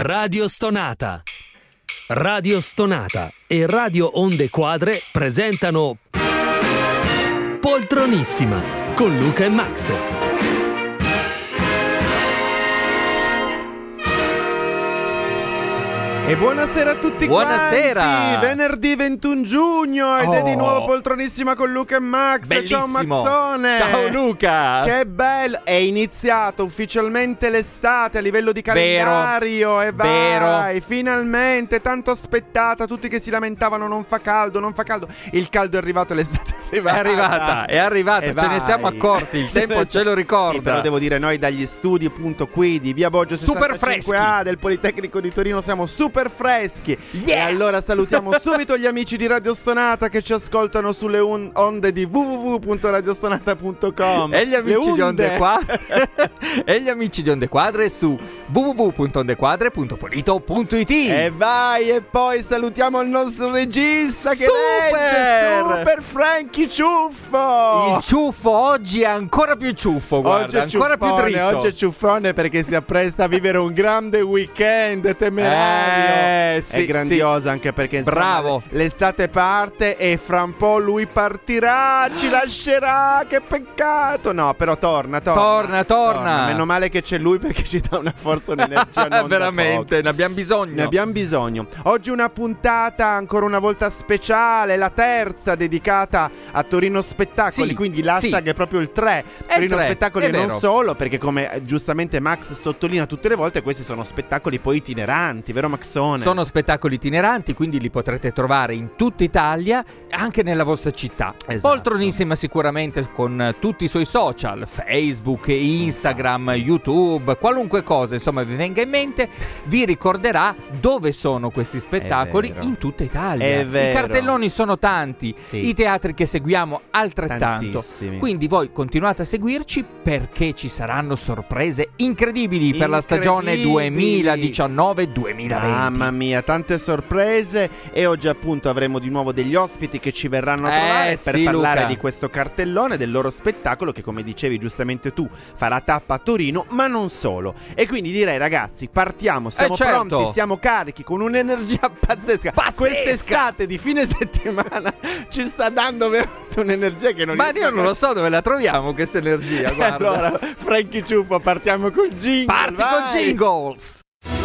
Radio Stonata. Radio Stonata e Radio Onde Quadre presentano Poltronissima con Luca e Max. E buonasera a tutti. Buonasera. Quanti. Venerdì 21 giugno ed è di nuovo Poltronissima con Luca e Max. Bellissimo. Ciao Maxone. Ciao Luca. Che bello. È iniziato ufficialmente l'estate a livello di calendario. E vai. Finalmente, tanto aspettata. Tutti che si lamentavano non fa caldo, non fa caldo. Il caldo è arrivato, l'estate è arrivata. È arrivata. Ce ne siamo accorti. Il tempo ce lo ricorda. Sì, però devo dire, noi dagli studi appunto qui di Via Boggio 65A del Politecnico di Torino siamo super freschi. E allora salutiamo subito gli amici di Radio Stonata che ci ascoltano sulle onde di www.radiostonata.com e gli amici di Onde Quadre e gli amici di Onde Quadre su www.ondequadre.polito.it. E vai. E poi salutiamo il nostro regista che legge Super Frankie Ciuffo. Il ciuffo oggi è ancora più ciuffo, guarda, oggi è ancora ciuffone, più dritto. oggi è ciuffone perché si appresta a vivere un grande weekend temerario. Sì, è grandiosa, sì. anche perché insomma, bravo. l'estate parte e fra un po' lui partirà, ci lascerà, che peccato. No, però torna. Meno male che c'è lui perché ci dà una forza, un'energia non veramente, ne abbiamo bisogno. Oggi una puntata ancora una volta speciale, la terza, dedicata a Torino Spettacoli, quindi l'hashtag è proprio il 3. Torino Spettacoli, e non solo, perché come giustamente Max sottolinea tutte le volte, questi sono spettacoli poi itineranti, vero Maxone? Sono spettacoli itineranti, quindi li potrete trovare in tutta Italia, anche nella vostra città. Esatto. Poltronissima sicuramente con tutti i suoi social, Facebook, Instagram, YouTube, qualunque cosa insomma vi venga in mente, vi ricorderà dove sono questi spettacoli in tutta Italia. È vero. I cartelloni sono tanti, i teatri che seguiamo altrettanto. Tantissimi. Quindi voi continuate a seguirci perché ci saranno sorprese incredibili per la stagione 2019-2020. Mamma mia, tante sorprese. E oggi appunto avremo di nuovo degli ospiti che ci verranno a trovare per parlare Luca, di questo cartellone, del loro spettacolo che, come dicevi giustamente tu, farà tappa a Torino, ma non solo. E quindi direi, ragazzi, partiamo, siamo pronti, siamo carichi, con un'energia pazzesca. Quest'estate di fine settimana ci sta dando veramente un'energia che non io non lo so dove la troviamo questa energia, guarda. Allora, Frankie Ciuffo, partiamo col jingle. Parti con jingles.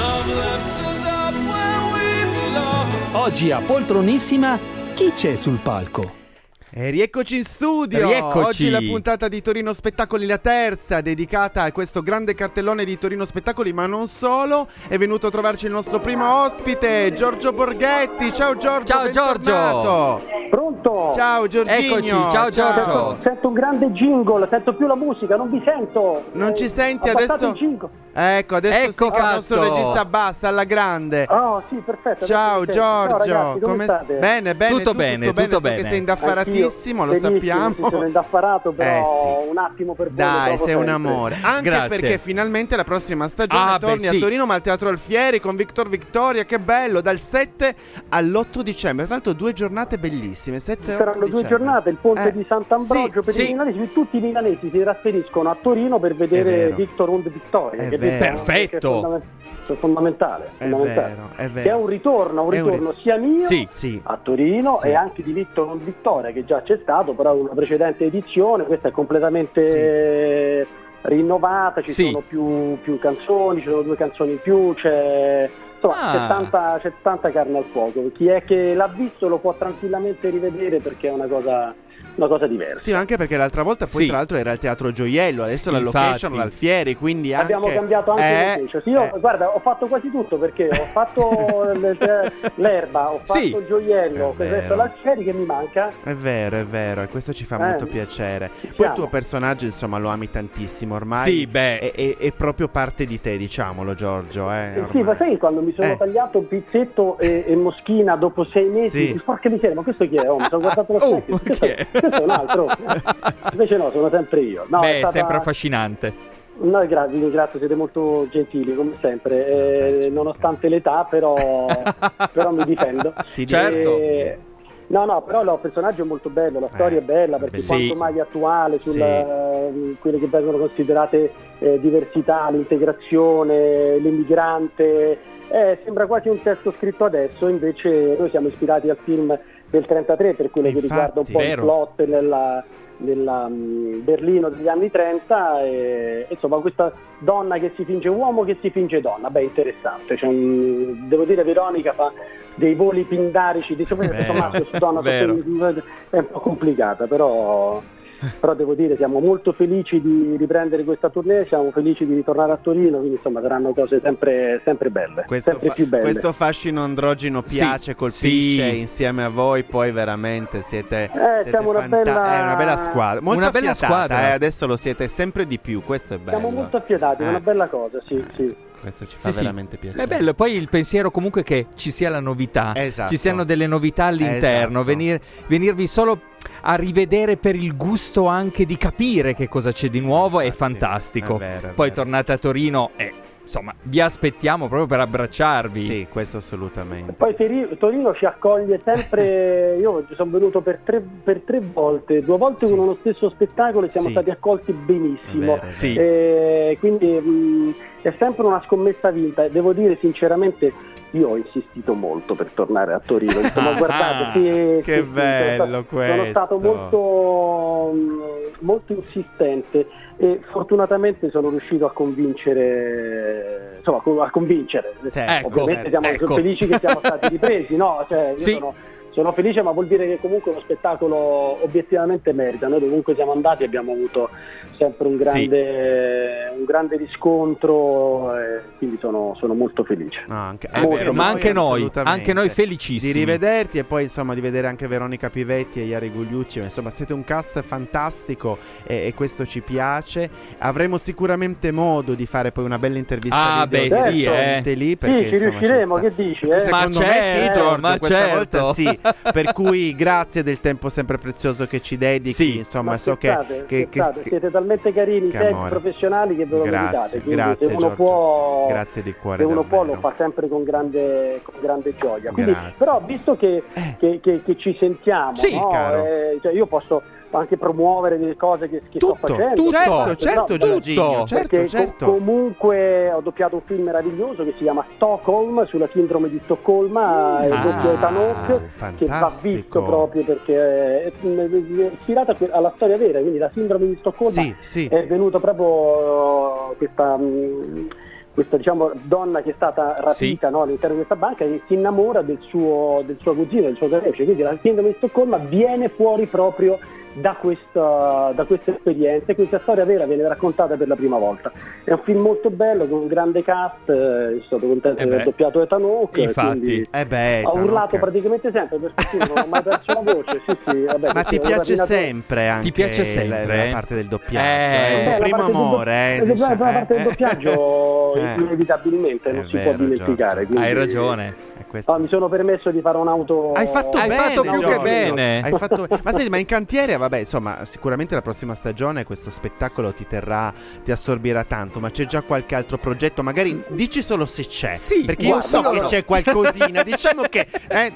Oggi a Poltronissima chi c'è sul palco? E rieccoci in studio. Oggi la puntata di Torino Spettacoli, la terza, dedicata a questo grande cartellone di Torino Spettacoli, ma non solo. È venuto a trovarci il nostro primo ospite, Giorgio Borghetti. Ciao Giorgio. Ciao Giorgio. Pronto? Ciao Giorginho. Eccoci, ciao Giorgio. Sento un grande jingle, sento più la musica, non vi sento. Non ci senti adesso? Ecco, adesso sì che il nostro regista abbassa alla grande. Oh, sì, perfetto. Ciao Giorgio. Ciao, ragazzi, come state? Bene, tutto bene. So che sei indaffaratissimo, lo sappiamo. Sono indaffarato, però un attimo per voi. Dai, sei un amore. Anche perché finalmente la prossima stagione torni a Torino, ma al Teatro Alfieri con Victor Victoria. Che bello, dal 7 all'8 dicembre. Tra l'altro 2 giornate bellissime, 7 e 8 saranno 2 giornate, il ponte di Sant'Ambrogio per i milanesi. Tutti i milanesi si trasferiscono a Torino per vedere Victor und Victoria, che perfetto, è fondamentale. È vero. Che è un ritorno sia mio a Torino e anche di Victor und Victoria, che già c'è stato, però una precedente edizione. Questa è completamente rinnovata, ci sono più canzoni, ci sono 2 canzoni in più, c'è tanta carne al fuoco. Chi è che l'ha visto lo può tranquillamente rivedere, perché è una cosa diversa. Sì, anche perché l'altra volta poi tra l'altro era il Teatro Gioiello, adesso la location l'Alfieri, quindi abbiamo cambiato anche location. Guarda, ho fatto quasi tutto, perché ho fatto l'erba, ho fatto il Gioiello, adesso l'Alfieri che mi manca. È vero, e questo ci fa molto piacere. Poi il tuo personaggio, insomma, lo ami tantissimo ormai. È proprio parte di te, diciamolo, Giorgio. Sì, ma sai, quando mi sono tagliato Pizzetto e Moschina dopo 6 mesi, porca miseria, ma questo chi è? Mi sono guardato lo specchio. Chi è? Questo è un altro. Invece no, sono sempre io. No, è sempre affascinante. No, grazie, siete molto gentili come sempre, nonostante l'età, però mi difendo. Certo. No, però il personaggio è molto bello, la storia è bella, perché quanto mai attuale quelle che vengono considerate diversità, l'integrazione, l'immigrante, sembra quasi un testo scritto adesso, invece noi siamo ispirati al film del 33 per quello che riguarda un po' il plot nella Berlino degli anni 30 e insomma questa donna che si finge uomo, che si finge donna, interessante, devo dire Veronica fa dei voli pindarici di Tommaso su donna, è un po' complicata, però devo dire siamo molto felici di riprendere questa tournée, siamo felici di ritornare a Torino, quindi insomma saranno cose sempre belle, sempre più belle. Questo fascino androgino piace, colpisce insieme a voi, poi veramente siete siamo una bella squadra, molto una bella squadra. Adesso lo siete sempre di più, questo è bello. Siamo molto affiatati, è una bella cosa, sì. Questo ci fa veramente piacere. È bello, poi il pensiero comunque che ci sia la novità, ci siano delle novità all'interno, venirvi solo a rivedere per il gusto anche di capire che cosa c'è di nuovo, è fantastico. È vero. Tornate a Torino e insomma vi aspettiamo proprio per abbracciarvi. Sì, questo assolutamente. Poi Torino ci accoglie sempre. Io sono venuto per tre volte, 2 volte con lo stesso spettacolo e siamo stati accolti benissimo. Quindi è sempre una scommessa vinta. Devo dire sinceramente, io ho insistito molto per tornare a Torino. Insomma, guardate, che bello questo. Sono stato molto insistente e fortunatamente sono riuscito a convincere. Ovviamente siamo felici che siamo stati ripresi, no? Sono felice, ma vuol dire che comunque lo spettacolo obiettivamente merita. Noi dovunque siamo andati abbiamo avuto sempre un grande riscontro, quindi sono molto felice. Ma anche noi felicissimi di rivederti e poi insomma di vedere anche Veronica Pivetti e Iari Gugliucci. Insomma siete un cast fantastico e questo ci piace. Avremo sicuramente modo di fare poi una bella intervista lì, perché ci riusciremo, che dici? Secondo me sì, Giorgio, questa volta sì. Per cui grazie del tempo sempre prezioso che ci dedichi, insomma so che siete talmente carini, professionali che ve lo meritate, grazie Giorgio, grazie di cuore, se uno può lo fa sempre con grande gioia, quindi, però visto che ci sentiamo, caro. Io posso anche promuovere delle cose che sto facendo. Certo, Giorginio, certo. Comunque ho doppiato un film meraviglioso che si chiama Stockholm, sulla sindrome di Stoccolma, doppio Ethan Hawke, che va visto proprio perché è ispirata alla storia vera, quindi la sindrome di Stoccolma è venuta proprio questa donna che è stata rapita all'interno di questa banca e si innamora del suo cugino, del suo carnefice, quindi la sindrome di Stoccolma viene fuori proprio da questa esperienza, e questa storia vera viene raccontata per la prima volta. È un film molto bello con un grande cast, sono stato contento di aver doppiato Ethan Hawke, infatti ho urlato praticamente sempre perché non ho mai perso la voce. Ma ti piace sempre anche la parte del doppiaggio, è il tuo primo amore, la parte del doppiaggio inevitabilmente non si può dimenticare, quindi hai ragione. Mi sono permesso di fare un'auto. Hai fatto più che bene. Ma senti, ma in cantiere insomma sicuramente la prossima stagione questo spettacolo ti assorbirà tanto, ma c'è già qualche altro progetto? Magari dici solo se c'è, perché io so che c'è qualcosina, diciamo che c'è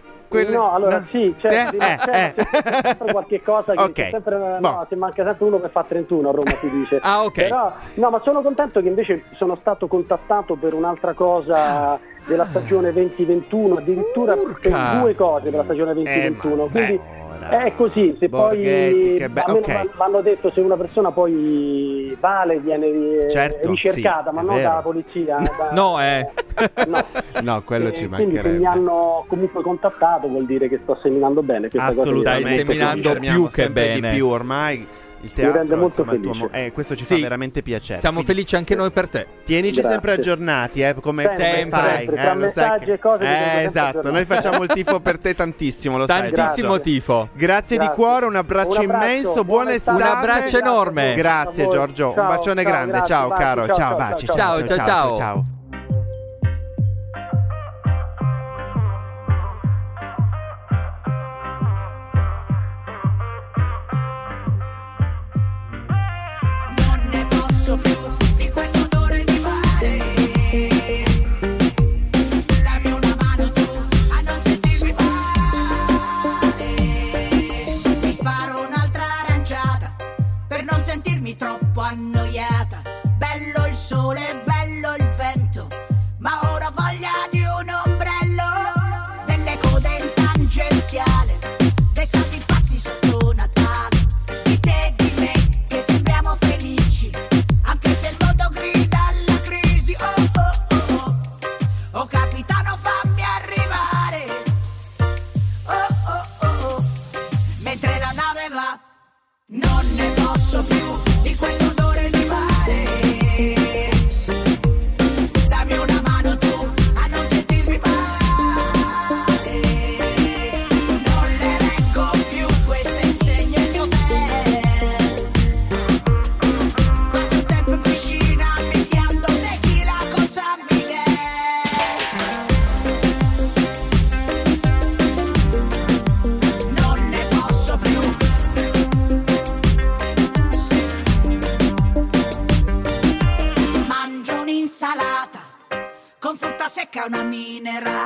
sempre qualche cosa che c'è sempre, se manca sempre uno che fa 31 a Roma, si dice. Però, ma sono contento che invece sono stato contattato per un'altra cosa della stagione 2021, addirittura per 2 cose della stagione 2021, quindi è così. Se Borghetti, l'hanno detto, se una persona poi viene ricercata, ma non dalla polizia. No, quello ci mancherebbe. Quindi se mi hanno comunque contattato vuol dire che sto seminando bene. Assolutamente, stai seminando più che bene. Di più ormai. Il teatro, mi rende molto felice. Questo ci fa veramente piacere. Siamo felici anche noi per te. Tienici sempre aggiornati, come fai. Tra messaggi e cose. Esatto, noi facciamo il tifo per te tantissimo, lo sai. Tantissimo tifo. Grazie di cuore, un abbraccio immenso, buona estate. Un abbraccio enorme. Grazie Giorgio, un bacione grande. Ciao caro, ciao, baci. Ciao.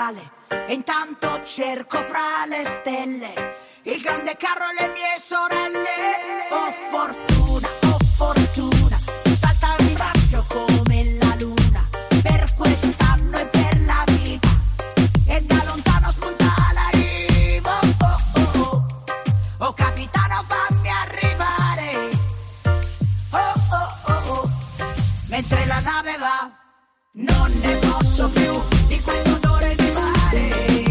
sale e intanto cerco fra le stelle il grande carro e le mie sorelle. Oh fortuna, salta in braccio come la luna per quest'anno e per la vita, e da lontano spunta la riva. Oh capitano, fammi arrivare. Oh mentre la nave va, non ne posso più di questo odore di mare.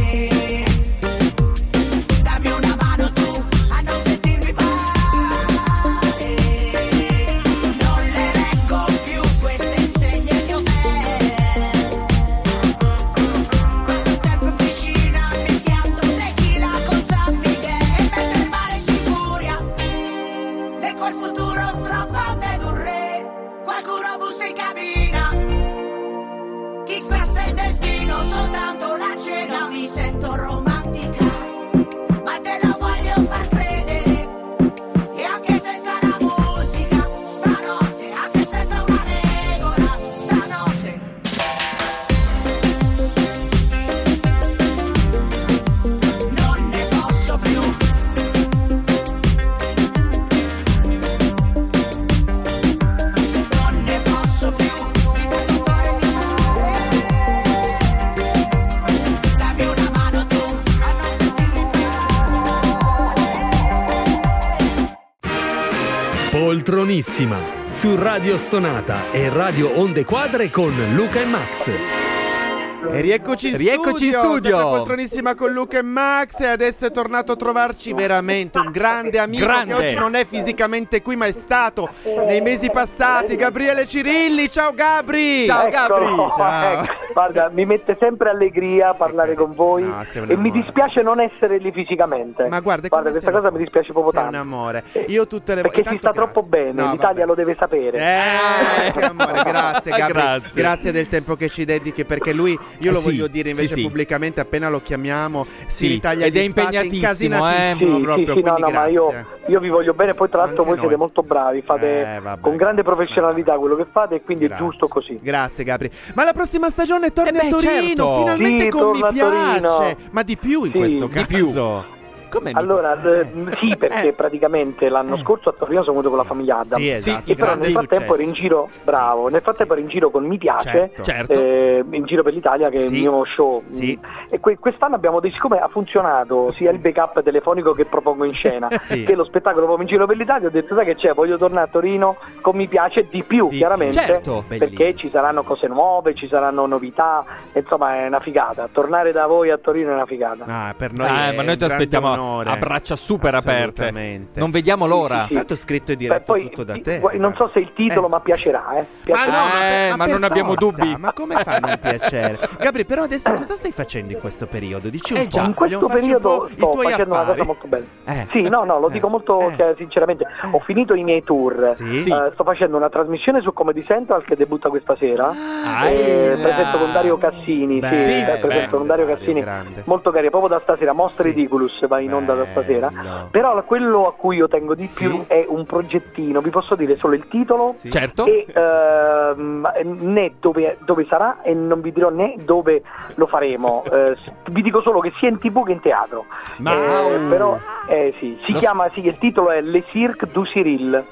Dammi una mano tu a non sentirmi male. Non le reggo più queste insegne di hotel. Passo tempo in piscina mischiando tequila con San Miguel, e mentre il mare si furia leggo il futuro fra fate d'un re. Qualcuno bussa in cabina, chissà se il destino soltanto la cena. Mi sento romantica, ma te la voglio far credere. E anche senza la musica, stanotte, anche senza una regola, stanotte. Non ne posso più. Non ne posso più di questo cuore di mare. Dammi una mano tu a non sentirmi male. Poltronissima su Radio Stonata e Radio Onde Quadre con Luca e Max. E rieccoci in studio. Sempre poltronissima con Luca e Max. E adesso è tornato a trovarci veramente un grande amico che oggi non è fisicamente qui, ma è stato nei mesi passati, Gabriele Cirilli. Ciao Gabri. Ciao Gabri. Ciao. Guarda, mi mette sempre allegria parlare con voi, e mi dispiace non essere lì fisicamente. Ma guarda questa cosa mi dispiace proprio tanto. Sei un amore. Io tutte le perché ci sta troppo bene, l'Italia lo deve sapere. Che amore, grazie Gabri. Grazie del tempo che ci dedichi, perché lui, io lo voglio dire invece pubblicamente, appena lo chiamiamo, l'Italia ed è impegnatissimo, ma io vi voglio bene. Poi tra l'altro voi siete molto bravi, fate con grande professionalità quello che fate, e quindi è giusto così. Grazie Gabri. Ma la prossima stagione torni a Torino, finalmente con Mi Piace, ma di più in questo caso. Allora, sì, perché praticamente l'anno scorso a Torino sono venuto con la famiglia Adam. Sì, esatto. E però nel frattempo ero in giro, nel frattempo ero in giro con Mi Piace, in giro per l'Italia, che è il mio show. E quest'anno abbiamo deciso, siccome ha funzionato sia il backup telefonico che propongo in scena, che lo spettacolo proprio in giro per l'Italia, ho detto sai che c'è, voglio tornare a Torino con Mi Piace di più, chiaramente, perché ci saranno cose nuove, ci saranno novità, insomma è una figata. Tornare da voi a Torino è una figata. Per noi ma noi ti aspettiamo a braccia super aperte. Non vediamo l'ora. Tanto scritto e diretto tutto da te. Non so se il titolo ma piacerà, ma non abbiamo dubbi. Ma come fa a non piacere? Gabri, però adesso cosa stai facendo in questo periodo? Dici un po'. In questo periodo sto facendo una cosa molto bella. Lo dico molto sinceramente. Ho finito i miei tour. Sto facendo una trasmissione su Comedy Central che debutta questa sera. Presento con Dario Cassini. Presento con Dario Cassini. Molto carino, proprio da stasera. Most Ridiculous va in onda da stasera. Però quello a cui io tengo di più è un progettino. Vi posso dire solo il titolo, certo, e né dove sarà, e non vi dirò né dove lo faremo. Vi dico solo che sia in TV che in teatro. Però si chiama, il titolo è Le Cirque du Cyril.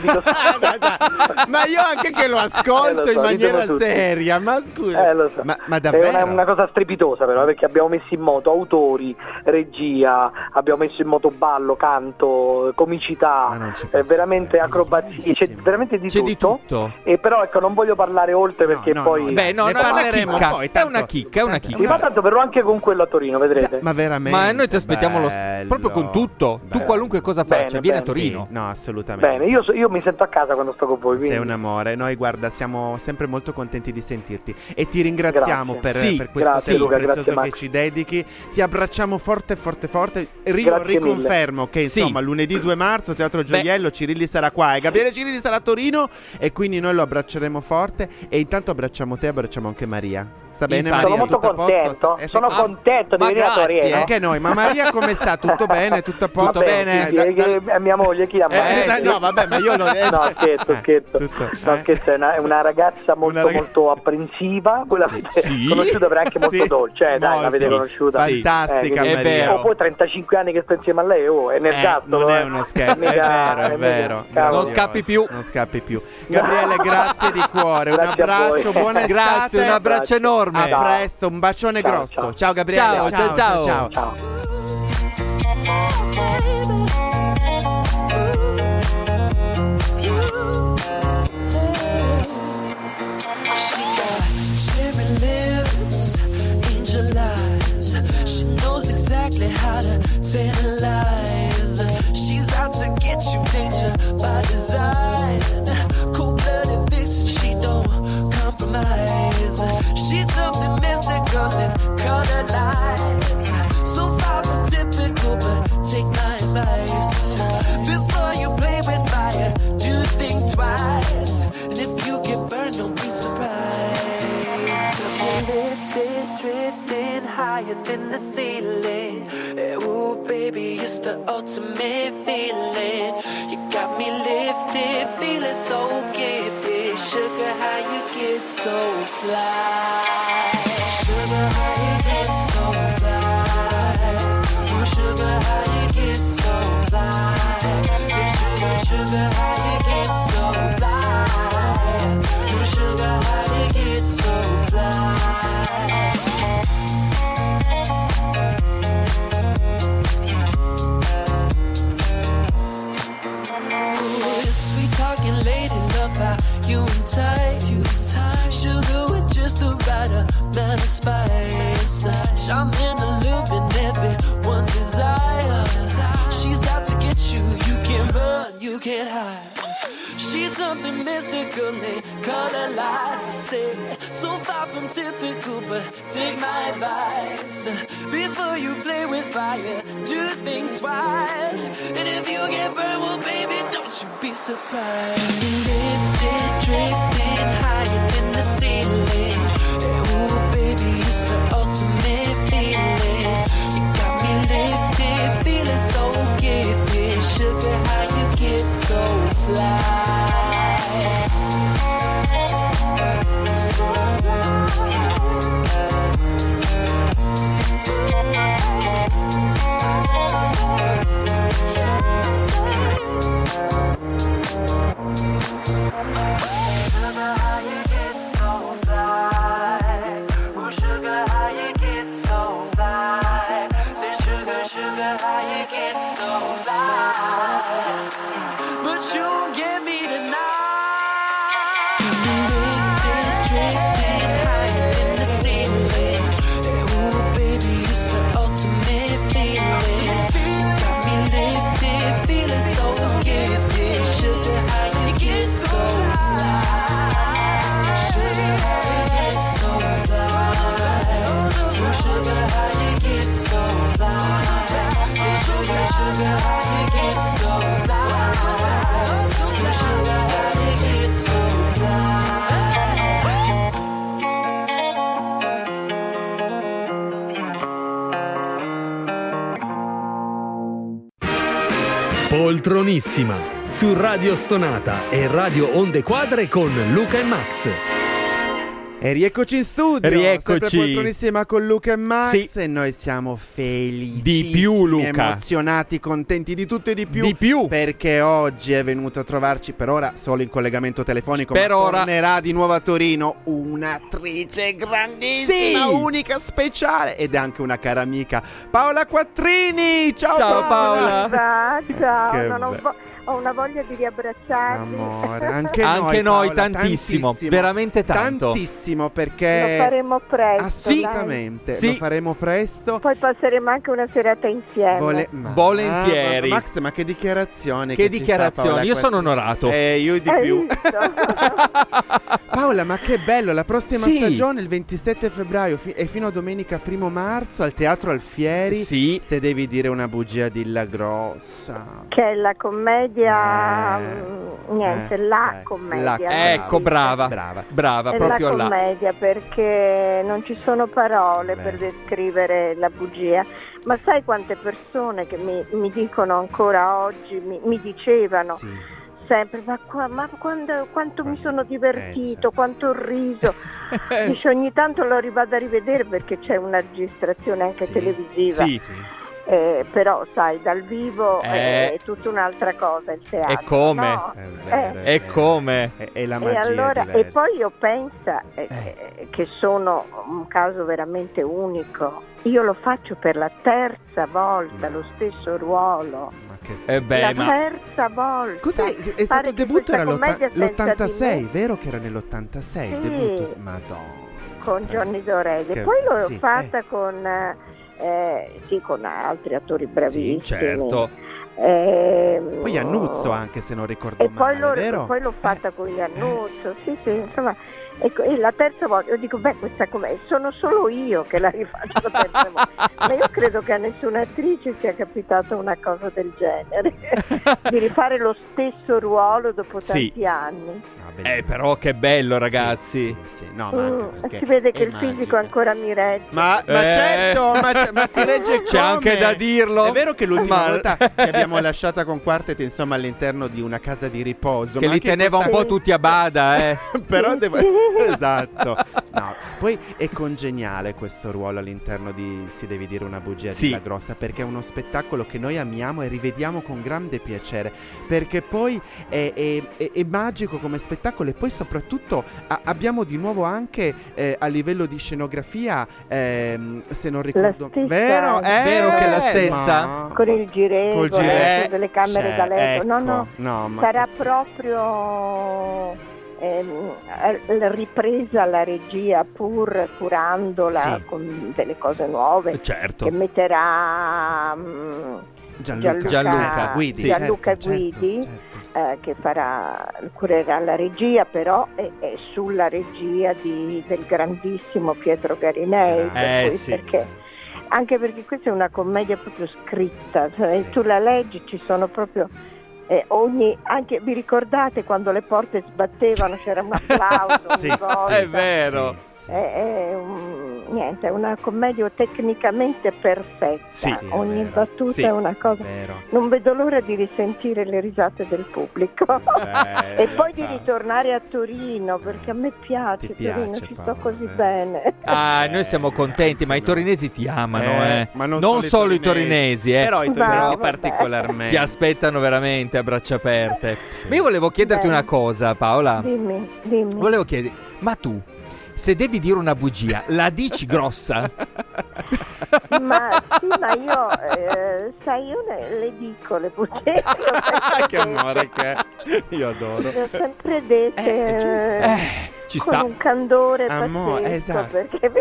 Ma io anche che lo ascolto in maniera seria, ma scusa, ma davvero è una cosa strepitosa, però, perché abbiamo messo in moto autori, regia, abbiamo messo in moto ballo, canto, comicità, veramente acrobazie, c'è veramente di tutto. E però ecco, non voglio parlare oltre, perché poi ne parleremo poi. È una chicca. Ma tanto verrò anche con quello a Torino, vedrete. Ma veramente. Ma noi ti aspettiamo proprio con tutto. Tu qualunque cosa faccia, vieni a Torino. No, assolutamente. Bene, io mi sento a casa quando sto con voi. Quindi. Sei un amore. Noi, guarda, siamo sempre molto contenti di sentirti e ti ringraziamo per questo tempo prezioso che ci dedichi. Ti abbracciamo forte. Io riconfermo che insomma lunedì 2 marzo Teatro Gioiello, Cirilli sarà qua e Gabriele Cirilli sarà a Torino, e quindi noi lo abbracceremo forte. E intanto abbracciamo te, abbracciamo anche Maria. Sta bene, Maria? Sono molto contento. Sono contento di venire a Torino. Anche noi. Ma Maria come sta? Tutto bene? Tutto a posto? Tutto bene. Mia moglie chi ammazza? No, vabbè, ma io lo No, scherzo. È una ragazza molto apprensiva. Quella avete conosciuta, però anche molto dolce. Dai, l'avete conosciuta. Fantastica, Maria. Poi 35 anni che sto insieme a lei, è nel gatto. Non è uno scherzo, è vero. Non scappi più. Gabriele, grazie di cuore. Un abbraccio, buona estate. Grazie, un abbraccio enorme. A presto, un bacione grosso. Ciao Gabriele. Ciao. How to tantalize. She's out to get you, danger by design. Cold-blooded vixen, she don't compromise. She's something mystical in color lights. So far from typical, but take my advice. Before you play with fire, do think twice. And if you get burned, don't be surprised. Lifted, drifting higher than the ceiling. Ooh, baby, it's the ultimate feeling. You got me lifted, feeling so gifted. Sugar, how you get so fly? Sugar, how you get so fly? Ooh, sugar, how you get so fly? Sugar, how you get so fly? Ooh, sugar, how you get so fly? You and tight, sugar with just the right amount of spice. Charming, alluding everyone's desire. She's out to get you, you can't run, you can't hide. She's something mystical in color lights. I say, so far from typical, but take my advice. Before you play with fire, do think twice. And if you get burned, well, baby, don't you be surprised. Lifted, drifting higher than the ceiling. Ooh, baby, it's the ultimate feeling. You got me lifted, feeling so gifted. Sugar, how you get so fly? Poltronissima su Radio Stonata e Radio Onde Quadre con Luca e Max. E rieccoci in studio. Sempre Poltronissima con Luca e Max. E noi siamo felici di più, Luca, emozionati, contenti di tutto e di più, perché oggi è venuto a trovarci, per ora solo in collegamento telefonico, ma tornerà di nuovo a Torino, un'attrice grandissima, unica, speciale, ed è anche una cara amica, Paola Quattrini. Ciao Paola. Ciao. Ho una voglia di riabbracciarvi. Amore, anche noi Paola, tantissimo, veramente tantissimo, perché lo faremo presto. Assolutamente, lo faremo presto. Poi passeremo anche una serata insieme. Volentieri. Max, ma che dichiarazione! Che dichiarazione! Io sono onorato. Io di più. Paola, ma che bello, la prossima stagione il 27 febbraio e fino a domenica 1 marzo al Teatro Alfieri. Sì. Se devi dire una bugia dilla grossa. Che è la commedia, commedia. Ecco, brava, è proprio la commedia, perché non ci sono parole per descrivere la bugia. Ma sai quante persone che mi dicono ancora oggi, mi dicevano sempre, ma quanto mi sono divertito, quanto ho riso. Dice, ogni tanto lo vado a rivedere perché c'è una registrazione anche televisiva. Però sai, dal vivo è tutta un'altra cosa il teatro. E come? No? E come? E la magia allora, è e poi io penso che sono un caso veramente unico. Io lo faccio per la terza volta, lo stesso ruolo. Terza volta. Cos'è? È stato il debutto, era l'86, vero che era nell'86 il debutto? Madonna. Con Johnny Dorelli. Poi l'ho fatta con altri attori bravissimi. Sì, certo. Poi Annuzzo anche, se non ricordo male, vero? Poi l'ho fatta con gli Annuzzo, sì, insomma. E la terza volta io dico, questa com'è? Sono solo io che la rifaccio la terza volta. Ma io credo che a nessuna attrice sia capitato una cosa del genere, di rifare lo stesso ruolo dopo tanti anni. Però che bello, ragazzi. Sì. No, si vede che il fisico ancora mi regge. Ma certo, ma ti regge. C'è anche da dirlo. È vero che l'ultima volta che abbiamo lasciata con Quartet, insomma, all'interno di una casa di riposo, che li teneva un po' tutti a bada, Però esatto. No, poi è congeniale questo ruolo all'interno di Si devi dire una bugia dilla grossa, perché è uno spettacolo che noi amiamo e rivediamo con grande piacere, perché poi è magico come spettacolo, e poi soprattutto abbiamo di nuovo anche a livello di scenografia, se non ricordo vero che è la stessa, con il girevole, delle camere da letto. Sarà proprio ripresa la regia, pur curandola con delle cose nuove, che metterà Gianluca Guidi, che curerà la regia, però è sulla regia del grandissimo Pietro Garinei, anche perché questa è una commedia proprio scritta, tu la leggi, ci sono proprio anche vi ricordate quando le porte sbattevano, c'era un applauso ogni volta. È vero. È una commedia tecnicamente perfetta, ogni battuta è una cosa. Non vedo l'ora di risentire le risate del pubblico e poi di ritornare a Torino, perché a me piace Torino, ci sto così bene. Noi siamo contenti, ma i torinesi ti amano, ma non solo i torinesi, però i torinesi particolarmente ti aspettano veramente a braccia aperte. Ma io volevo chiederti una cosa, Paola. Dimmi. Volevo chiedere, ma tu, se devi dire una bugia, la dici grossa? ma io le dico le bugie. Che amore che è. Io adoro. Le ho sempre dette ci con sta un candore pazzesco, perché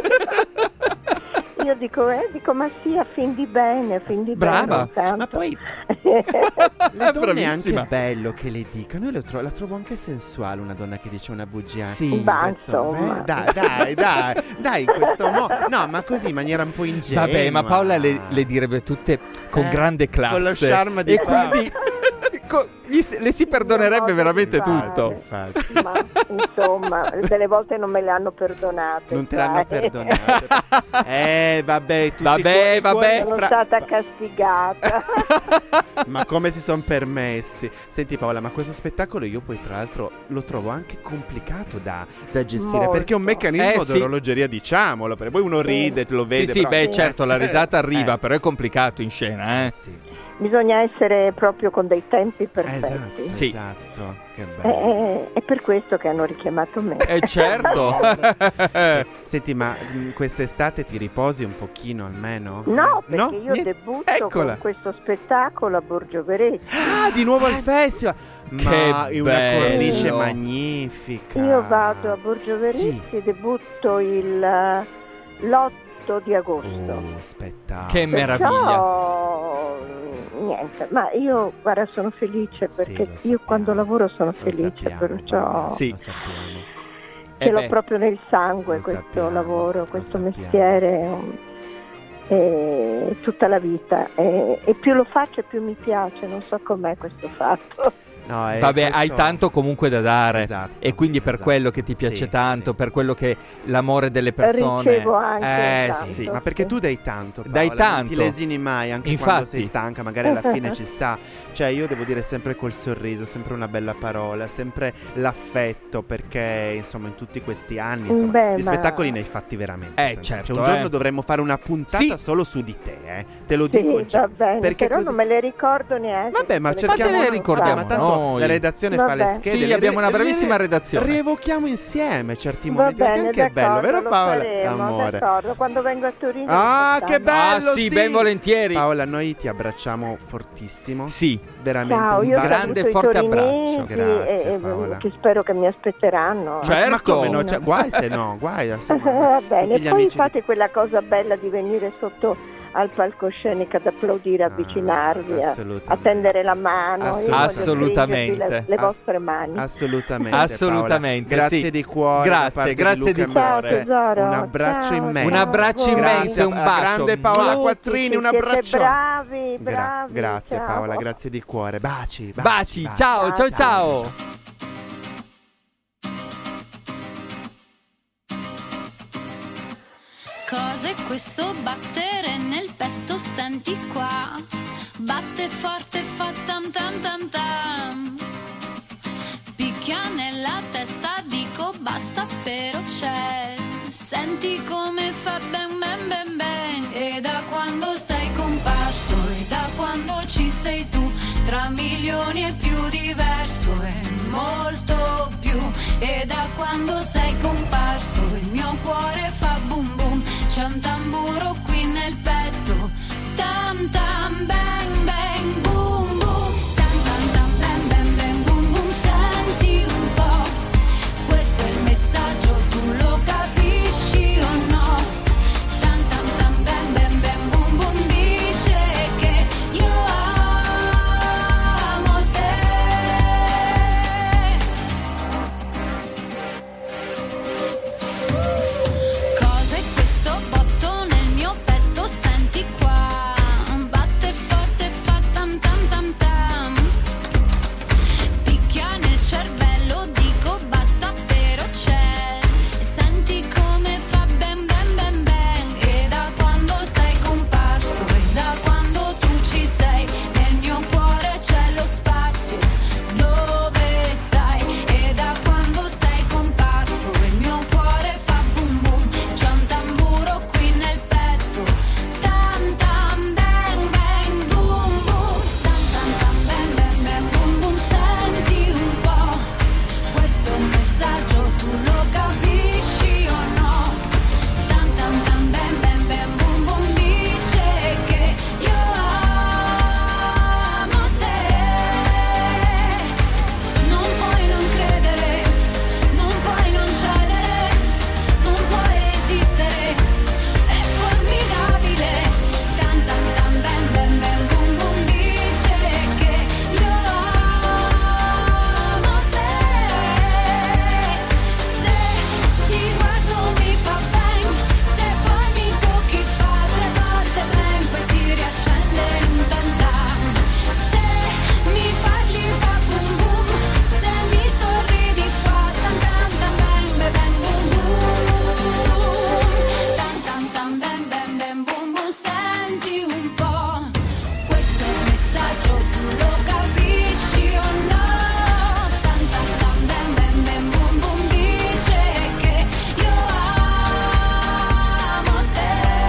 io dico, ma sì, a fin di bene, brava. Bene, ma poi le donne bravissima. È anche bello che le dicano. Io la trovo anche sensuale una donna che dice una bugia. Insomma. Dai, questo no, ma così in maniera un po' ingenua. Vabbè, ma Paola le direbbe tutte con grande classe, con lo charme di quindi le si perdonerebbe veramente tutto. Infatti. Ma insomma, delle volte non me le hanno perdonate. Non te l'hanno perdonate. Vabbè. Sono stata castigata. Ma come si sono permessi? Senti Paola, ma questo spettacolo io poi tra l'altro lo trovo anche complicato da gestire, molto. Perché è un meccanismo d'orologeria, diciamolo, perché poi uno ride, lo vede. Certo, la risata arriva, però è complicato in scena, Sì. Bisogna essere proprio con dei tempi perfetti. Esatto. Che bello. È per questo che hanno richiamato me. Certo. Senti, ma quest'estate ti riposi un pochino almeno? No, perché io debutto con questo spettacolo a Borgio Veretti. Di nuovo al festival. Ma che una bello. Cornice magnifica. Io vado a Borgio Veretti e debutto l'8 di agosto. Spettacolo. Che meraviglia. niente, ma io guarda sono felice perché io quando lavoro sono felice, perciò lo sappiamo. Ce l'ho proprio nel sangue questo lavoro, questo mestiere, tutta la vita e più lo faccio e più mi piace, non so com'è questo fatto. No, vabbè, hai tanto comunque da dare, e quindi per quello che ti piace tanto, per quello che l'amore delle persone ricevo anche tanto, ma perché tu dai tanto, Paola, dai tanto, non ti lesini mai, anche quando sei stanca, magari alla fine ci sta, cioè io devo dire sempre col sorriso, sempre una bella parola, sempre l'affetto, perché insomma in tutti questi anni gli spettacoli ne hai fatti veramente certo, cioè, un giorno dovremmo fare una puntata solo su di te, te lo dico già, bene, perché però non me le ricordo neanche. Vabbè, ma cerchiamo, te le ricordiamo, ma tanto la redazione fa le schede. Sì, abbiamo una bravissima redazione. Rievochiamo insieme certi momenti. Anche è bello, vero Paola? Amore. D'accordo, quando vengo a Torino. Che bello! Sì, ben volentieri. Paola, noi ti abbracciamo fortissimo. Sì, veramente ciao, un grande forte abbraccio. Grazie, Paola. Che spero che mi aspetteranno. Certo. Ma come no? Guai se no, guai. Va bene, poi fate quella cosa bella di venire sotto al palcoscenico ad applaudire, avvicinarvi, a tendere la mano, assolutamente, le vostre mani. Assolutamente. Grazie di cuore. Grazie di cuore. Un abbraccio immenso. Un abbraccio immenso, un bacio. Grande Paola Quattrini, un abbraccio. Bravi. Grazie ciao. Paola, grazie di cuore. Baci. Ciao. Cos'è questo battere nel petto, senti qua? Batte forte, fa tam tam tam tam. Picchia nella testa, dico basta, però c'è. Senti come fa bang bang bang bang. E da quando sei comparso, e da quando ci sei tu, tra milioni è più diverso, è molto più. E da quando sei comparso, il mio cuore fa boom boom. C'è un tamburo qui nel petto, tam tam bang bang boom boom, tam tam tam bang bang bang boom boom. Senti un po', questo è il messaggio, tu lo capisci o no? Tam tam tam bang bang bang boom boom, dice che io amo te. Cos'è questo botto nel mio petto, senti qua, batte forte, fa tam tam tam tam. Picchia nel cervello, dico basta, però c'è. E senti come fa bang bang bang bang. E da quando sei comparso, e da quando tu ci sei, nel mio cuore c'è lo spazio, dove stai? E da quando sei comparso, il mio cuore fa boom boom. C'è un tamburo qui nel petto, tam tam bang bang boom boom, tam tam tam bang bang bang boom boom. Senti un po', questo è un messaggio, tu lo capisci o no? Tam tam tam bang bang bang boom boom, dice che io amo te. Non puoi non credere, non puoi non cedere, non puoi resistere, è formidabile. Tam tam tam bang bang bang boom boom, dice che io amo te. Se ti guardo mi fa bang, se poi mi tocchi fa 3 volte bang, poi si riaccende un tam tam. Se mi parli fa boom boom, se mi sorridi fa tam tam tam bang bang bang boom boom, tam tam tam bang bang bang boom boom. Senti un po', questo è un messaggio, tu lo capisci o no? Tam tam tam bang bang bang boom boom, dice che io amo te.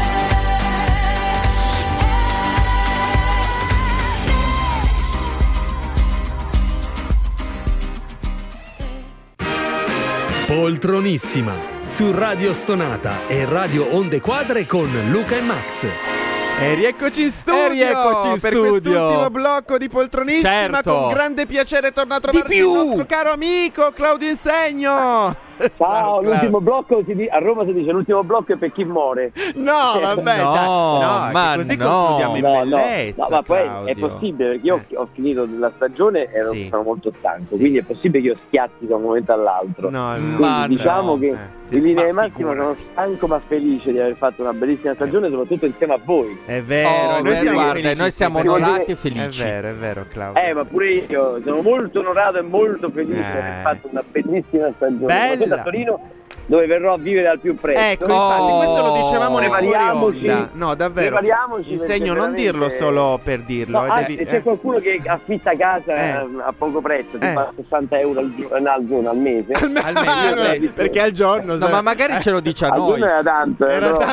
Poltronissima su Radio Stonata e Radio Onde Quadre con Luca e Max. E rieccoci in studio per quest'ultimo blocco di Poltronissima. Certo. Con grande piacere è tornato a trovarci il nostro caro amico Claudio Insegno. Ciao, l'ultimo blocco a Roma si dice l'ultimo blocco è per chi muore. No, vabbè, ma così concludiamo in bellezza. No, ma poi è possibile perché io ho finito la stagione e sono molto stanco, quindi è possibile che io schiatti da un momento all'altro. Quindi diciamo che in linea di massima sono stanco ma felice di aver fatto una bellissima stagione, soprattutto insieme a voi. È vero, noi siamo onorati e felici. È vero, Claudio. Ma pure io sono molto onorato e molto felice di aver fatto una bellissima stagione. Bella. A Torino, dove verrò a vivere al più presto. Ecco, infatti, questo lo dicevamo nel fuori onda. No, davvero. Insegno non dirlo solo per dirlo. C'è qualcuno che affitta casa a poco prezzo, ti fa 60 euro al mese. Perché al giorno. No, ma magari ce lo dice a noi. Era tanto.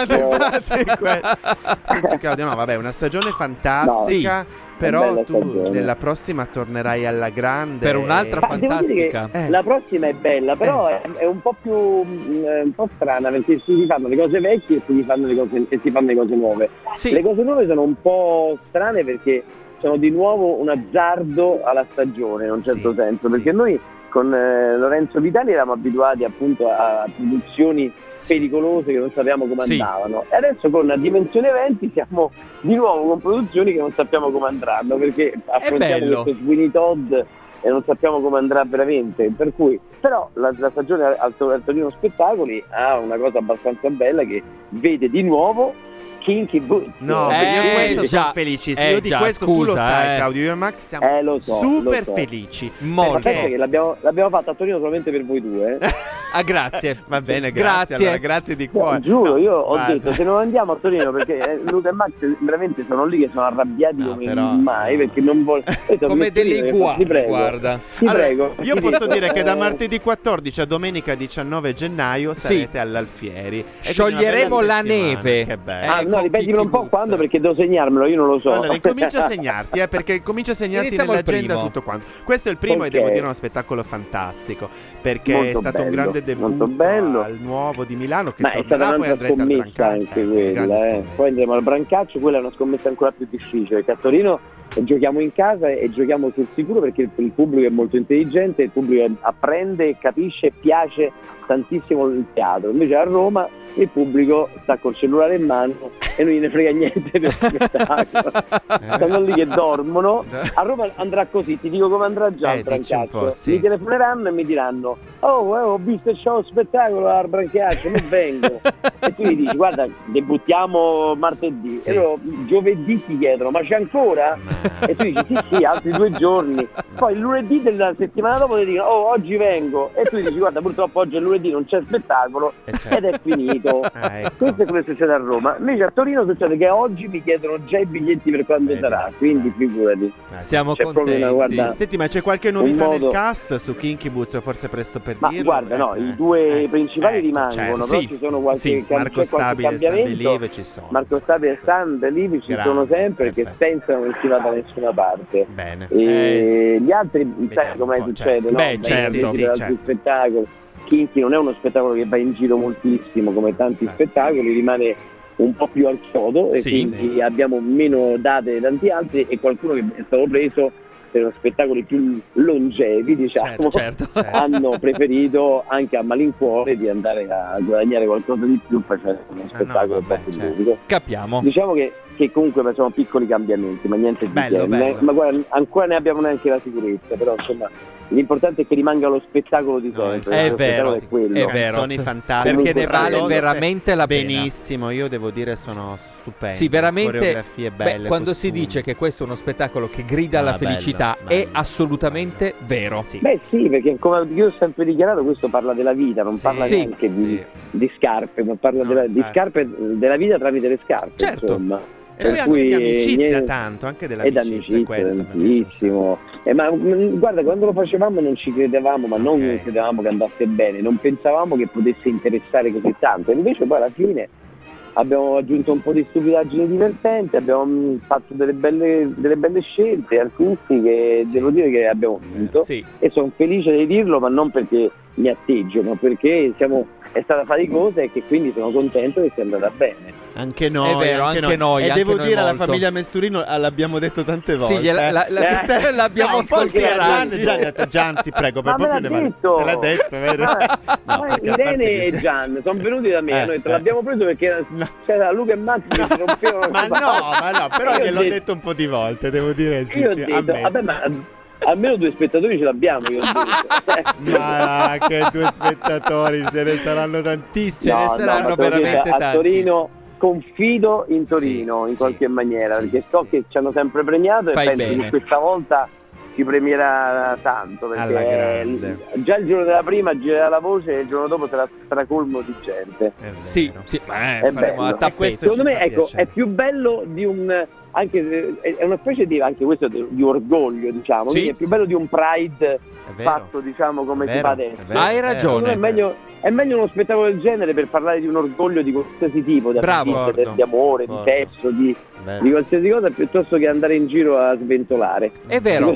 Senti, Claudio, no, vabbè, una stagione fantastica. Sì. Però tu nella prossima tornerai alla grande per un'altra fantastica. La prossima è bella, però è un po' più un po' strana, perché si fanno le cose vecchie e si fanno le cose nuove. Sì. Le cose nuove sono un po' strane perché sono di nuovo un azzardo alla stagione in un certo senso, perché noi con Lorenzo Vitali eravamo abituati appunto a produzioni pericolose che non sappiamo come andavano, e adesso con Dimensione Eventi siamo di nuovo con produzioni che non sappiamo come andranno, perché affrontiamo questo Sweeney Todd e non sappiamo come andrà veramente, per cui però la stagione al Torino Spettacoli ha una cosa abbastanza bella che vede di nuovo Kinky Boots. No, io di questo sono felicissimo. Io di questo tu lo sai, Claudio. Io e Max siamo super felici. Perché l'abbiamo fatto a Torino solamente per voi due. Grazie. Va bene, grazie. Allora, grazie di cuore. Giuro, io ho detto se non andiamo a Torino, perché Luca e Max veramente sono lì che sono arrabbiati come mai, perché non vogliono. Come delle iguane, guarda. Ti prego. Io posso dire che da martedì 14 a domenica 19 gennaio sarete all'Alfieri. Scioglieremo la neve. Che bello. No, ripetimelo un po' quando, perché devo segnarmelo, io non lo so. Allora, incomincia a segnarti, perché comincia a segnarti nell'agenda tutto quanto. Questo è il primo e devo dire uno spettacolo fantastico, perché molto è stato un grande debutto al Nuovo di Milano, che tornerà, poi andrete al Brancaccio. Anche quella, Poi andremo al Brancaccio, quella è una scommessa ancora più difficile, perché a Torino giochiamo in casa e giochiamo sul sicuro, perché il pubblico è molto intelligente, il pubblico apprende, capisce e piace tantissimo il teatro. Invece a Roma il pubblico sta col cellulare in mano e non gliene frega niente dello spettacolo. Stanno lì che dormono. A Roma andrà così, ti dico come andrà già il Brancaccio. Mi telefoneranno e mi diranno: ho visto il show spettacolo al Brancaccio, non vengo. E tu gli dici: guarda, debuttiamo martedì. E loro giovedì ti chiedono: ma c'è ancora? E tu dici: sì, altri 2 giorni. Poi il lunedì della settimana dopo ti dicono: oggi vengo. E tu gli dici: guarda, purtroppo oggi è lunedì, non c'è spettacolo, ed è finito. Ecco. Questo è quello che succede a Roma. Invece a Torino succede che oggi mi chiedono già i biglietti per quando sarà, quindi figurati. Siamo contenti. Senti, ma c'è qualche novità nel cast su Kinky Boots? Forse presto per dirlo. Guarda, no, i due principali rimangono, però ci sono qualche Marco Stabile e Stan Live ci sono. Marco Stabile e Stan Live ci sono sempre, perché pensano che si vada da nessuna parte. Bene. E gli altri, sai come succede, no? Certo. Spettacolo. Kinky non è uno spettacolo che va in giro moltissimo come tanti spettacoli, rimane un po' più al chiodo e quindi abbiamo meno date di tanti altri, e qualcuno che è stato preso per spettacoli più longevi, diciamo, certo. Hanno preferito anche a malincuore di andare a guadagnare qualcosa di più facendo uno spettacolo un po' più ludico. Capiamo. Diciamo che comunque sono piccoli cambiamenti, ma niente di bello. Ma guarda, ancora ne abbiamo neanche la sicurezza, però insomma l'importante è che rimanga lo spettacolo di sempre. È vero, è quello. Canzoni fantastiche, perché ne vale veramente la pena. Benissimo, io devo dire sono stupendi. Sì, veramente. Coreografie belle, quando si dice che questo è uno spettacolo che grida alla felicità, bello. È assolutamente vero. Sì. Beh sì, perché come io ho sempre dichiarato, questo parla della vita, non parla neanche di scarpe, ma parla di scarpe, della vita tramite le scarpe. Certo. Insomma. E poi anche di amicizia tanto, anche dell'amicizia questo. Tantissimo. Ma guarda, quando lo facevamo non ci credevamo, ma non credevamo che andasse bene, non pensavamo che potesse interessare così tanto, e invece poi alla fine abbiamo aggiunto un po' di stupidaggini divertenti, abbiamo fatto delle belle scelte artistiche, devo dire che abbiamo vinto, e sono felice di dirlo, ma non perché mi atteggio, ma perché è stata faticosa e che quindi sono contento che sia andata bene. Anche noi, è vero, anche noi. E devo dire, alla molto. famiglia Mesturino l'abbiamo detto tante volte. Sì, l'abbiamo ascoltato. Gianni ha detto: Gian, ti prego, per proprio te l'ha detto, vero? Irene e Gian sono venuti da me, noi te l'abbiamo preso perché c'era Luca e Matti che si rompevano. ma no, però gliel'ho detto un po' di volte, devo dire. Sì, io ho detto, vabbè, ma almeno 2 spettatori ce l'abbiamo, io ho detto. Ma che 2 spettatori, ce ne saranno tantissimi. Ce ne saranno veramente tanti. A Torino confido in Torino in qualche maniera, perché so che ci hanno sempre premiato. Fai e penso bene. che questa volta ci premierà tanto, perché già il giorno della prima girerà la voce e il giorno dopo sarà stracolmo di gente. Sì, faremo a tappetto. Secondo me, ecco, è più bello di un, anche è una specie di, anche questo di orgoglio, diciamo, quindi è più bello di un Pride fatto, diciamo, come si fa adesso. Hai ragione. È meglio uno spettacolo del genere per parlare di un orgoglio di qualsiasi tipo, di amore, di sesso, di qualsiasi cosa, piuttosto che andare in giro a sventolare. È vero,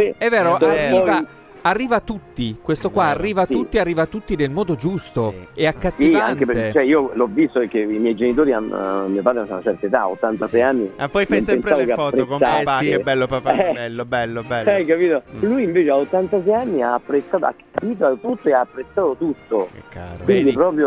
arriva a tutti, questo qua arriva a tutti nel modo giusto, è accattivante. Sì, anche perché io l'ho visto che i miei genitori mio padre ha una certa età, 86 anni. Poi fai sempre le foto con papà, che bello papà, bello. Hai capito? Lui invece a 86 anni ha apprezzato, ha capito tutto e ha apprezzato tutto. Che caro. Quindi proprio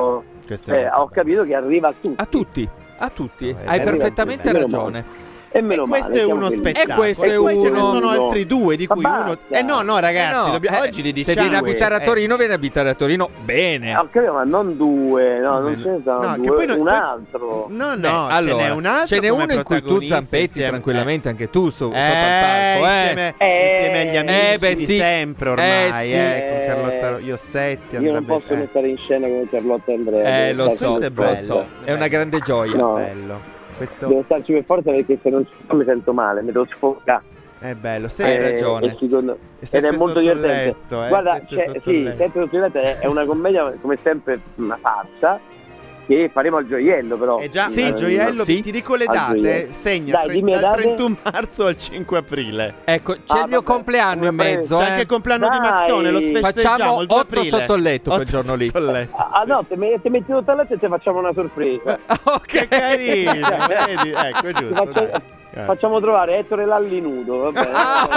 ho capito che arriva a tutti. A tutti. Hai perfettamente ragione. E meno questo male, è uno spettacolo. E questo è poi uno. ce ne sono altri 2 di cui uno. No, ragazzi, oggi li diciamo. Se viene a abitare a Torino, viene a abitare a Torino bene. Ok, ma non 2, non ce ne sono 2, un altro. No, allora, ce n'è un altro. Ce n'è uno in cui tu zampetti tranquillamente anche tu sotto il palco, insieme agli amici di sempre ormai, con Carlotta Iossetti. Io non posso mettere in scena con Carlotta e Andrea. Lo so, è una grande gioia. Bello. Devo starci per forza, perché se non ci sto mi sento male, mi devo sfogare. È bello, hai ragione. Ed è molto divertente. Guarda, Sette sotto il letto è una commedia, come sempre, una farsa, che faremo al Gioiello, però. Al Gioiello, ti dico le date, segna dal 31 marzo al 5 aprile. Ecco, c'è il mio compleanno in mezzo. C'è anche il compleanno di Mazzone, lo festeggiamo il 2 aprile. 8 sotto il letto quel giorno lì. No, te metti sotto il letto e ti facciamo una sorpresa. Che carino, vedi? Ecco, giusto. Facciamo trovare Ettore Lalli nudo, vabbè.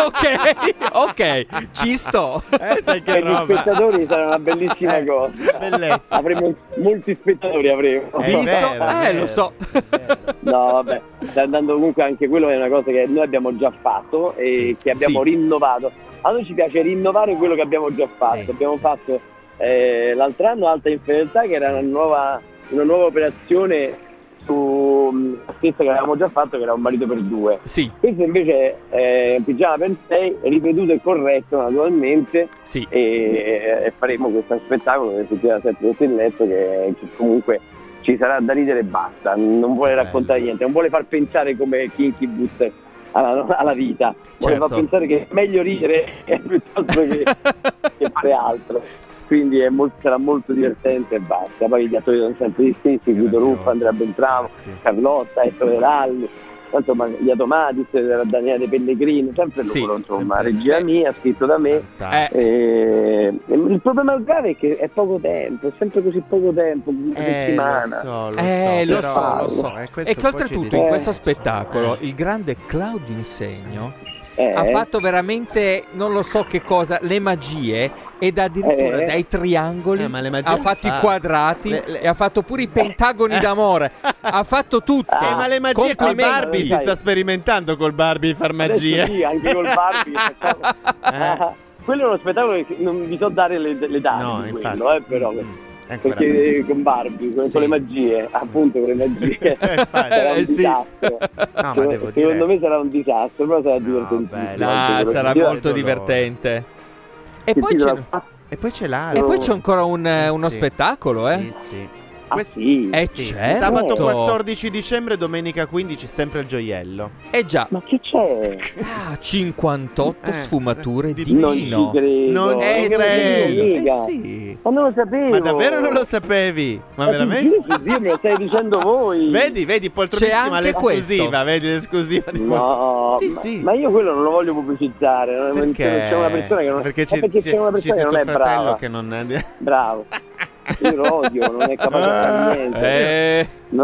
Ok, ci sto. Sai che per gli spettatori sarà una bellissima cosa. Bellezza. Avremo molti spettatori, lo so. No, vabbè, sta andando comunque, anche quello è una cosa che noi abbiamo già fatto e che abbiamo rinnovato. A noi ci piace rinnovare quello che abbiamo già fatto. Abbiamo fatto l'altro anno Alta Infedeltà, che era una nuova operazione su stessa che avevamo già fatto, che era Un marito per 2. Questo invece è Pigiama per 6, ripetuto e corretto naturalmente, e faremo questo spettacolo che si chiama Sette sotto il letto, che comunque ci sarà da ridere e basta, non vuole raccontare niente, non vuole far pensare come Kinky Boots alla vita, vuole far pensare che è meglio ridere piuttosto che fare altro. Quindi sarà molto divertente e basta. Poi gli attori sono sempre gli stessi: Guido Ruffa, Andrea Beltramo, Carlotta, Ettore Lalli, insomma gli Atomatis, Daniele Pellegrini, sempre loro, insomma, regia mia, scritto da me. Il problema grave è che è poco tempo, è sempre così poco tempo, una settimana. Lo so. E che oltretutto in questo spettacolo il grande Claudio Insegno ha fatto veramente non lo so che cosa, le magie, ed addirittura dai triangoli ha fatto i quadrati e ha fatto pure i pentagoni d'amore, ha fatto tutto. Ma le magie col Barbie si sta sperimentando, col Barbie far magie. Sì, anche col Barbie quello è uno spettacolo che non vi so dare le date di quello, però perché con Barbie, con le magie, appunto, con le magie sarà un disastro. No, ma devo secondo me sarà un disastro, però sarà divertentissimo. Sarà molto divertente. E poi c'è l'altro. E poi c'è ancora uno spettacolo, Sì. Certo. Sabato 14 dicembre, domenica 15, sempre al Gioiello. Già. Ma che c'è? 58 sfumature di vino. Non ci credo. Ma non lo sapevo. Ma davvero non lo sapevi? Ma veramente? Dio, me lo stai dicendo voi. Vedi, poltronissima, l'esclusiva. Vedi l'esclusiva di sì. Ma io quello non lo voglio pubblicizzare. Perché? C'è una persona che non c'è una persona che non è brava. Che non è bravo. Io lo odio, non è capace di fare niente.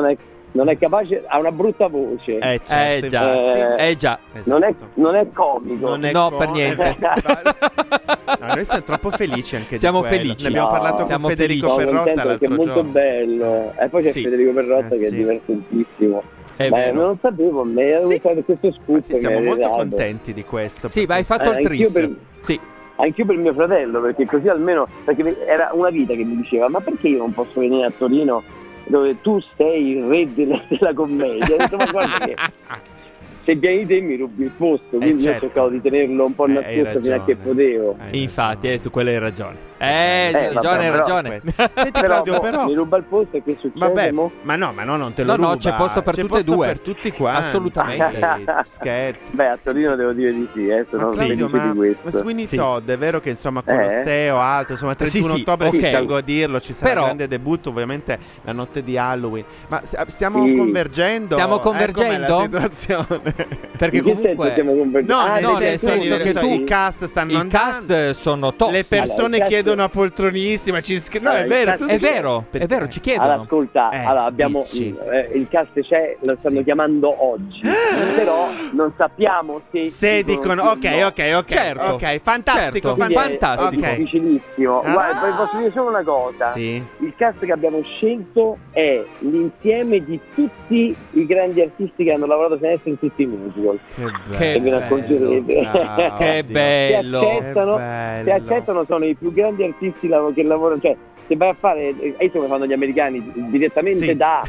non è capace, ha una brutta voce. Certo, già. Esatto. Non è comico. Per niente. No, noi siamo troppo felici anche siamo di quello. felici. Ne abbiamo parlato con Federico Perrotta l'altro giorno. È molto bello. E poi c'è Federico Perrotta che è divertentissimo. Non sapevo, questo scoop. Siamo molto contenti di questo. Sì, ma hai fatto il tris. Anch'io per mio fratello, perché così almeno, perché era una vita che mi diceva: ma perché io non posso venire a Torino dove tu sei il re della commedia? Ho detto, ma guarda che se vieni te mi rubi il posto, quindi io cercavo di tenerlo un po' nascosto fino a che potevo. Infatti, su quello hai ragione. Hai ragione. Senti Claudio, però mi ruba il posto e che succede? Vabbè, ma non te lo ruba. No, c'è posto per tutte e due. Per tutti qua. Assolutamente. Scherzi. Beh, a Torino devo dire di sì, sono felice di questo. Ma Sweeney Todd, è vero che insomma Colosseo, alto, insomma 31 ottobre ci tengo a dirlo, ci sarà il grande debutto, ovviamente la notte di Halloween. Ma stiamo convergendo? Stiamo convergendo? La situazione. Perché comunque nel senso che i cast stanno andando. I cast sono top. Le persone chiedono una poltronissima, è vero, ci chiedono. Allora, ascolta, abbiamo il cast c'è, lo stanno chiamando oggi, però non sappiamo se dicono ok. Certo. Ok, fantastico. È difficilissimo. Guarda, poi posso dire solo una cosa. Sì. Il cast che abbiamo scelto è l'insieme di tutti i grandi artisti che hanno lavorato sinestro in tutti i musical. Che ve ne accorgerete. Che bello. Se accettano sono i più grandi artisti che lavorano, cioè se vai a fare come fanno gli americani direttamente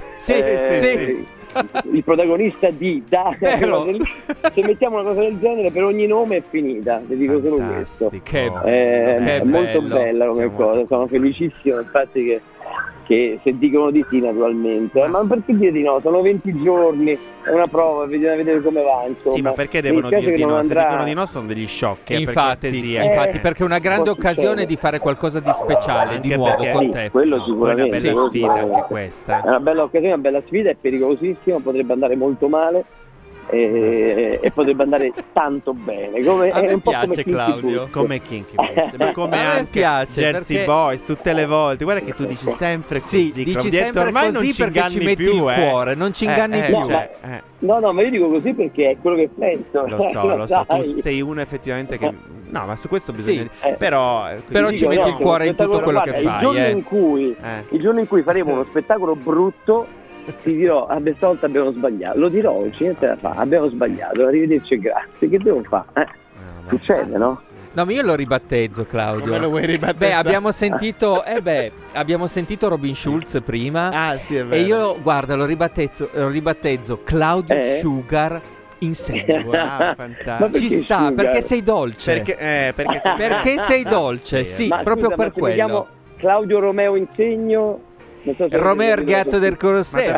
il protagonista se mettiamo una cosa del genere per ogni nome è finita, ti dico solo questo. È molto bella come cosa, sono felicissimo infatti che se dicono di sì naturalmente, ma perché dire di no? Sono 20 giorni, è una prova, bisogna vedere come va, insomma. Sì, ma perché devono dire di no? Se dicono di no sono degli sciocchi. Infatti, perché è una grande occasione di fare qualcosa di speciale, anche di nuovo con te. Quello sicuramente. È una bella sfida anche questa. È una bella occasione, una bella sfida, è pericolosissima, potrebbe andare molto male. E potrebbe andare tanto bene come a me un po' piace come Claudio, come Kinky Boots, ma come anche Jersey Boys tutte le volte. Guarda che tu dici sempre così, dici sempre ormai così non ci perché ci metti il cuore, non ci inganni più. No, ma io dico così perché è quello che penso. Lo so, tu sei uno effettivamente che no, ma su questo bisogna però ci metti il cuore in tutto quello che fai. Il giorno in cui faremo uno spettacolo brutto ti dirò, stavolta abbiamo sbagliato, lo dirò oggi, niente da fare, abbiamo sbagliato, arrivederci e grazie, che devo fare? Succede, no? No, ma io lo ribattezzo, Claudio. Come lo vuoi ribattezzare? abbiamo sentito Robin Schulz prima. Ah, sì, è vero. E io, guarda, lo ribattezzo Claudio Sugar in seguito. Fantastico. Ci sta, Sugar? Perché sei dolce. Perché sei dolce, sì, proprio scusa, per quello. Chiamo Claudio Romeo Insegno. Romeo il gatto del Colosseo.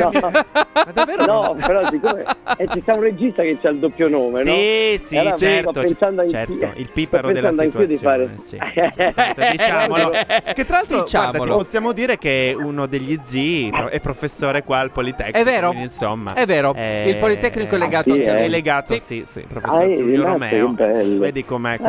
Ma davvero? No, però siccome ci sta un regista che c'ha il doppio nome, no? Sì, allora, certo, il pipero della situazione. Diciamolo. Che tra l'altro guarda, ti possiamo dire che uno degli zii è professore qua al Politecnico. È vero, quindi, insomma, è vero. Il Politecnico è legato a È legato, sì, professor Giulio Romeo. Vedi com'è,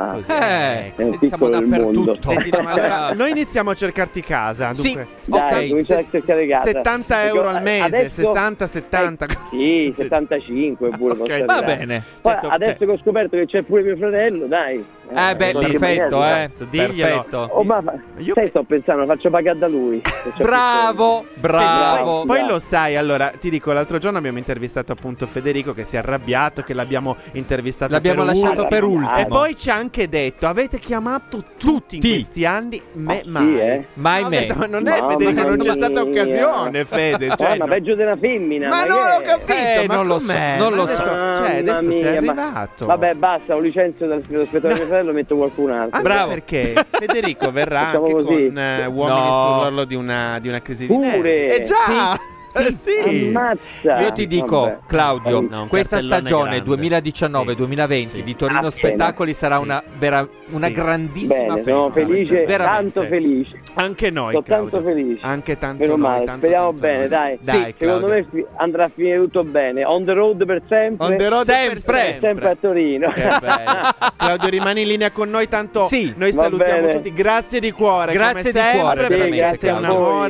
quindi così. Siamo dappertutto. Senti, allora, noi iniziamo a cercarti casa, dunque. Dai, cominciare a cercare casa. 70 euro al mese, adesso, 60-70. Sì, 75 pure. Va bene. Adesso che ho scoperto che c'è pure mio fratello, dai. Perfetto, perfetto. Sto pensando, faccio pagare da lui. Bravo. Poi lo sai, allora, ti dico, l'altro giorno abbiamo intervistato appunto Federico che si è arrabbiato, che l'abbiamo intervistato lasciato per ultimo. E poi ci ha anche detto, avete chiamato tutti in questi anni, mai. Mai me. Ma non è Federico, non c'è stata occasione, Fede. Ma peggio della femmina. Ma non ho capito, ma non lo so. Cioè, adesso sei arrivato. Vabbè, basta, ho licenzio dallo spettatore, lo metto qualcun altro. Bravo, perché Federico verrà anche con Uomini sull'orlo di una crisi di nervi. Già! Sì. Ammazza. Io ti dico, Claudio, questa stagione 2019-2020 di Torino Spettacoli sarà una grandissima festa. Sono felice, tanto felice. Anche noi, sono tanto felice. Anche tanto meno male. Tanto speriamo bene, dai. Secondo me andrà a finire tutto bene. On the road per sempre. On the road sempre a Torino. Che bello. Claudio, rimani in linea con noi, tanto noi salutiamo tutti. Grazie di cuore. Grazie di cuore, perché sei un amore.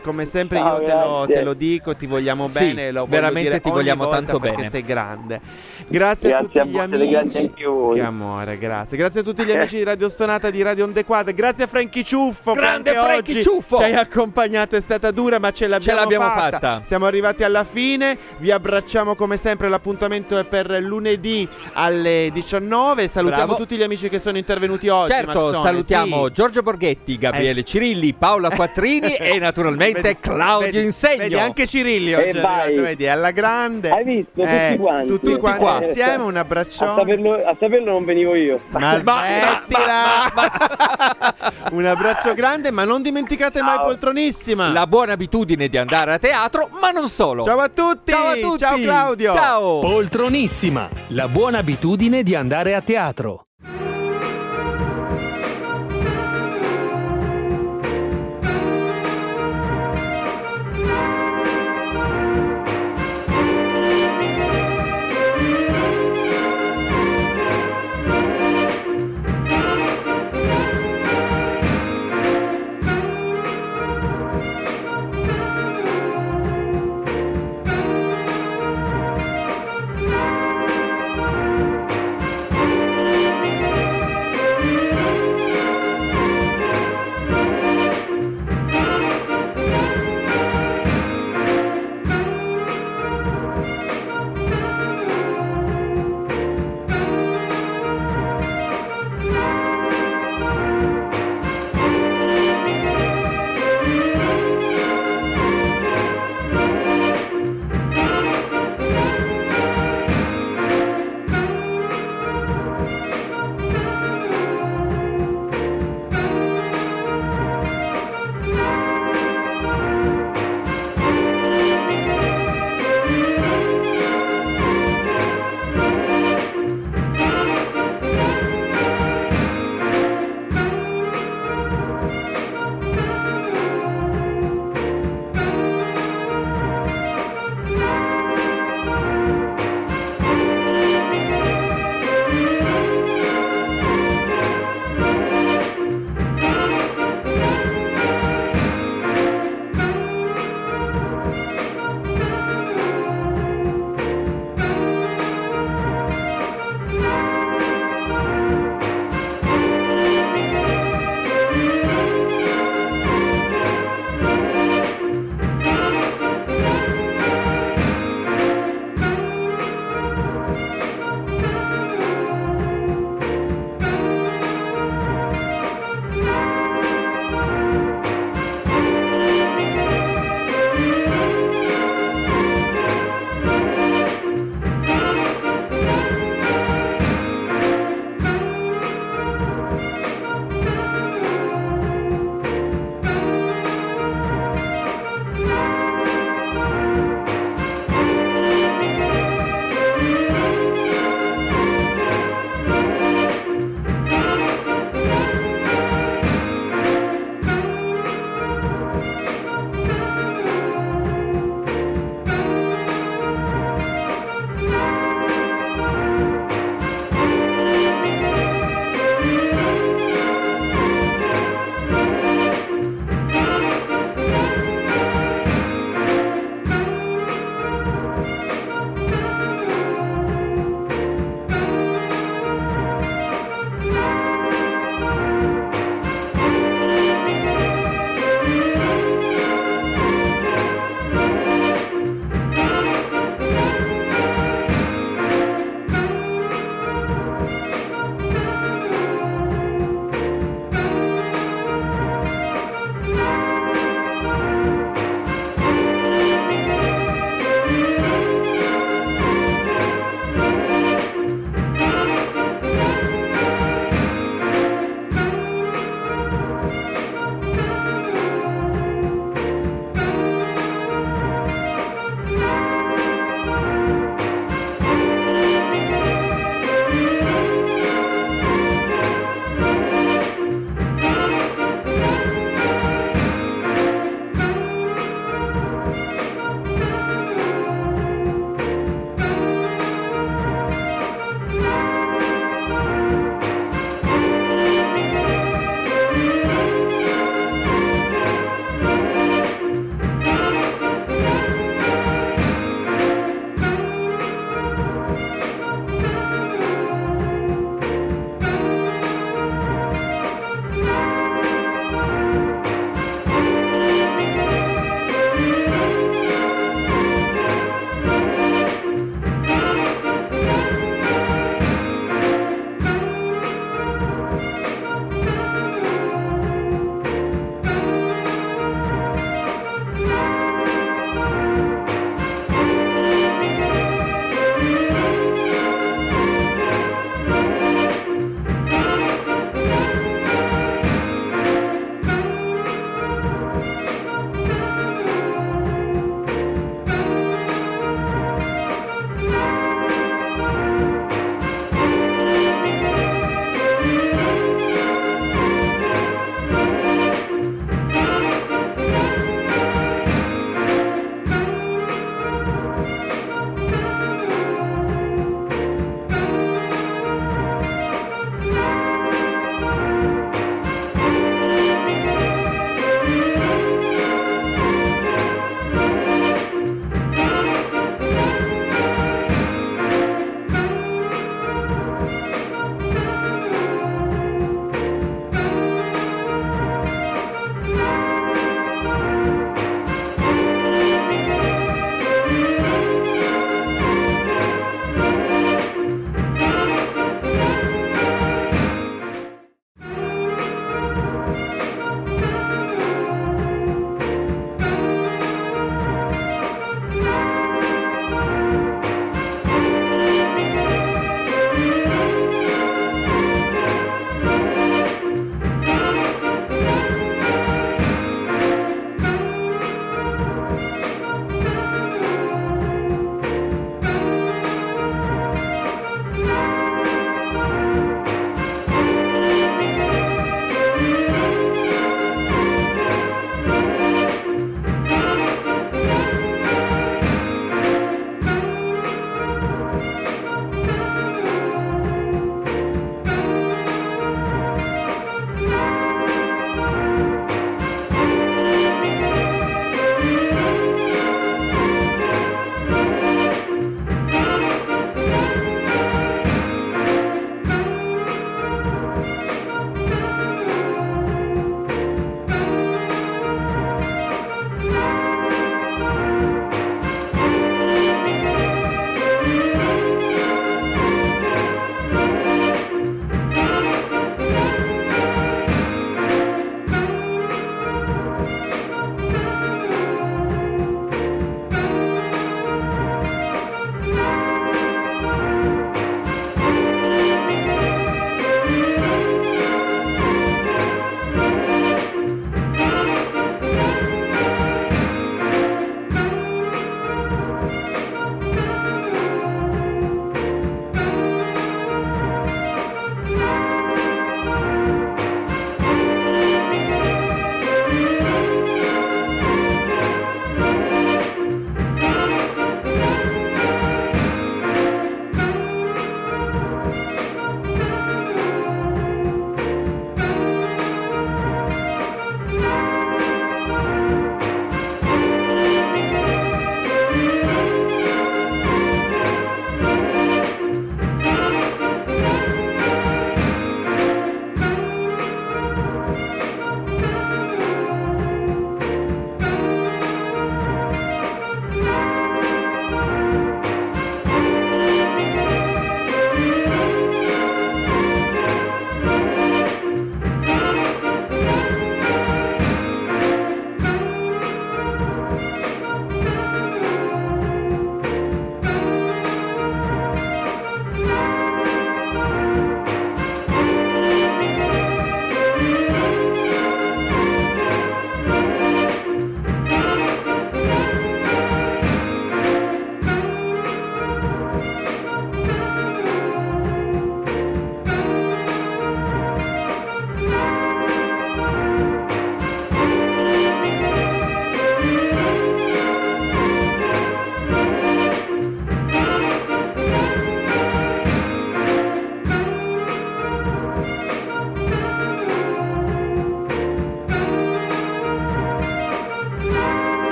come sempre io te lo dico, ti vogliamo bene, lo veramente ti vogliamo tanto perché bene. sei grande. Grazie a tutti gli amici. Che amore, grazie. Grazie a tutti gli amici di Radio Stonata, di Radio Onde Quadre. Grazie a Frankie Ciuffo. Grande Frankie Ciuffo. Ci hai accompagnato, è stata dura, ma ce l'abbiamo fatta. Siamo arrivati alla fine. Vi abbracciamo come sempre. L'appuntamento è per lunedì alle 19. Salutiamo tutti gli amici che sono intervenuti oggi. Certo, Maxone, salutiamo Giorgio Borghetti, Gabriele Cirilli, Paola Quattrini e naturalmente Claudio Insegno. Vedi, anche Cirilli oggi è arrivato, vedi, alla grande. Hai visto? Tutti quanti. Insieme, un abbraccione. A saperlo non venivo io. Ma smettila! Un abbraccio grande, ma non dimenticate mai Poltronissima. La buona abitudine di andare a teatro, ma non solo. Ciao a tutti! Ciao Claudio! Ciao! Poltronissima, la buona abitudine di andare a teatro.